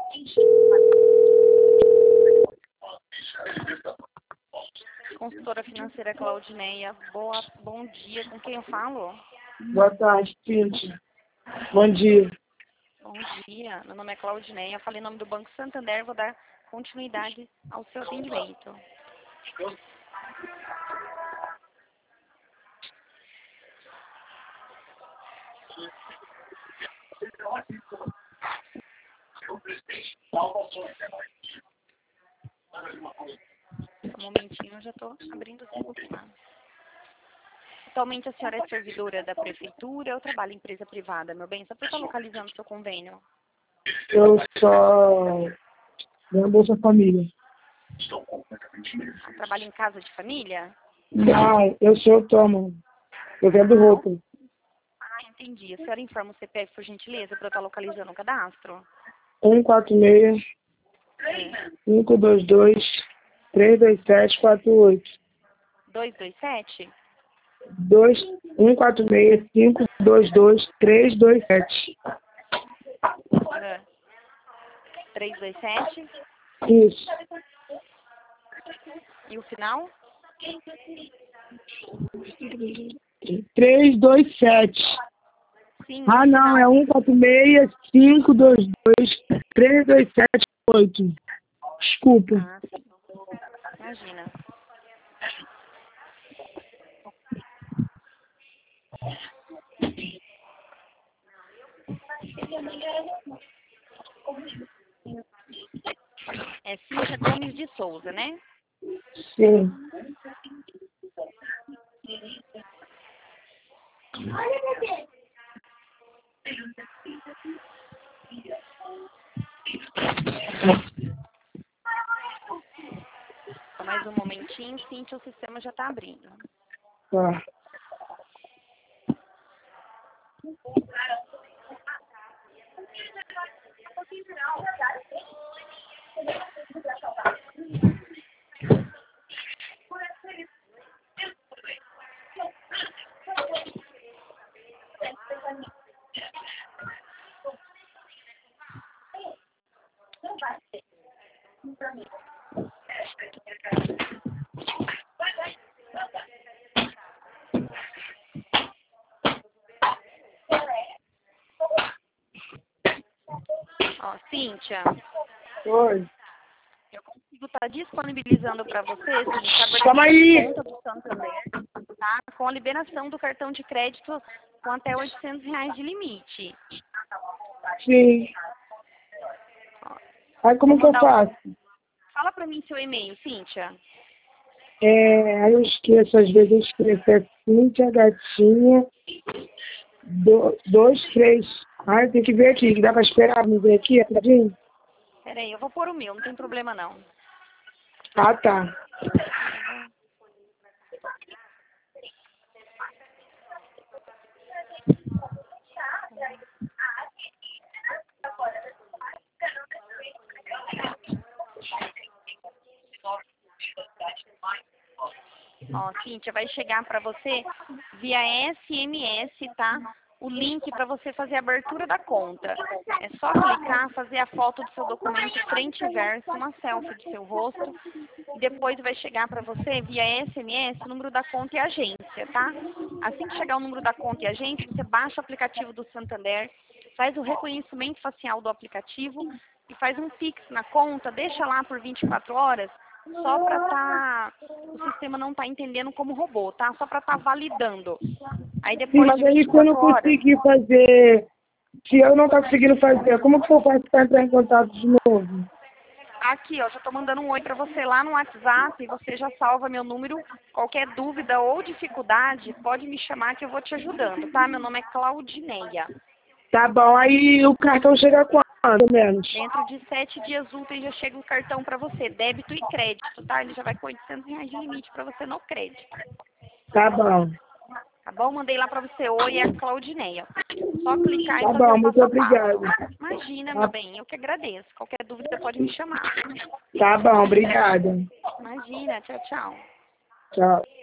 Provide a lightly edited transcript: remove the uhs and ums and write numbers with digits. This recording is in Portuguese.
Consultora financeira Claudineia, bom dia, com quem eu falo? Boa tarde, Cíntia. Bom dia. Bom dia, meu nome é Claudineia, eu falei em nome do Banco Santander, vou dar continuidade ao seu atendimento. Um momentinho, eu já estou abrindo o celular. Atualmente a senhora é servidora da prefeitura ou trabalha em empresa privada, meu bem? Só para eu estar localizando o seu convênio. Eu só ganho Bolsa Família. Trabalha em casa de família? Não, eu sou autônomo. Eu vendo roupa. Ah, entendi. A senhora informa o CPF, por gentileza, para eu estar localizando o cadastro? 146 522 32748. 227? 146 522 327. 327? Isso. E o final? 327. Sim. Ah, não, é 146 522 3278. Desculpa. Ah, sim. Imagina. É Cíntia Gomes de Souza, né? Sim. Só mais um momentinho, Cíntia, o sistema já está abrindo. Tá. Ó, Cíntia, Oi. eu consigo estar disponibilizando para você, Cíntia, a Calma abertura de aí. conta do Santander, tá? Com a liberação do cartão de crédito com até R$ 800 de limite. Sim. Aí como Vou que eu mandar faço? Fala para mim seu e-mail, Cíntia. Aí eu esqueço, às vezes eu esqueço. É Cíntia Gatinha 23. Ai, tem que ver aqui. Dá pra esperar me ver aqui, rapidinho? Peraí, eu vou pôr o meu, não tem problema não. Ah, tá. Ó, Cíntia, vai chegar para você via SMS, tá? O link para você fazer a abertura da conta. É só clicar, fazer a foto do seu documento frente e verso, uma selfie do seu rosto. E depois vai chegar para você via SMS o número da conta e agência, tá? Assim que chegar o número da conta e agência, você baixa o aplicativo do Santander, faz o reconhecimento facial do aplicativo e faz um Pix na conta, deixa lá por 24 horas, só para o sistema não tá entendendo como robô, tá? Só para estar validando. Aí Sim, depois mas de aí se eu 24 não horas, conseguir fazer, se eu não tá conseguindo fazer, como que eu faço para entrar em contato de novo? aqui, ó, já tô mandando um oi para você lá no WhatsApp, você já salva meu número. Qualquer dúvida ou dificuldade, pode me chamar que eu vou te ajudando, tá? Meu nome é Claudineia. Tá bom, aí o cartão chega quando, menos? Dentro de 7 dias úteis já chega o cartão para você, débito e crédito, tá? Ele já vai com R$ 800 de limite para você no crédito. Tá bom. Tá bom? Mandei lá para você, oi, é a Claudineia. Só clicar e Tá fazer bom, o muito passo a passo. obrigado. Imagina, meu Tá, bem, eu que agradeço. Qualquer dúvida pode me chamar. tá bom, obrigada. Imagina, tchau, tchau. Tchau.